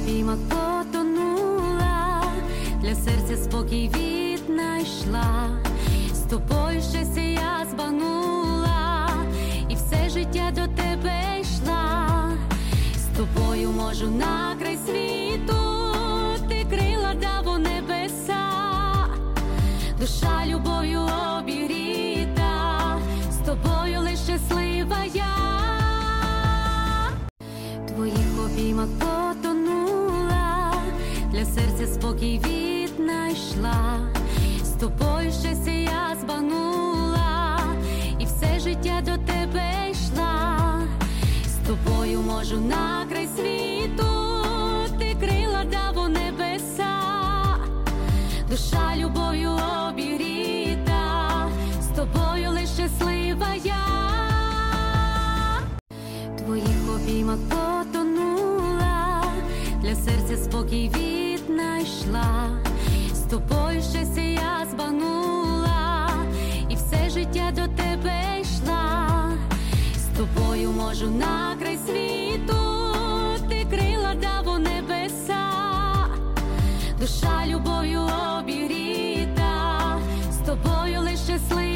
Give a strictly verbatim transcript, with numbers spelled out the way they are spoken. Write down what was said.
обіймах потонула, для серця спокій віднайшла. З тобою щастя я збагнула, і все життя до тебе йшла. З тобою можу на край світу, ти крила дав у небеса. Душа любов'ю обігріта, з тобою лиш щаслива я. В твоїх обіймах потонула, для серця спокій віднайшла. З тобою щастя я збагнула, і все життя до тебе йшла. З тобою можу на край світу, ти крила дав у небеса. Душа любов'ю обігріта, з тобою лиш щаслива я. В твоїх обіймах потонула, для серця спокій віднайшла. З тобою щастя я збагнула, і все життя до тебе йшла. З тобою можу на край світу, ти крила дав у небеса. Душа любов'ю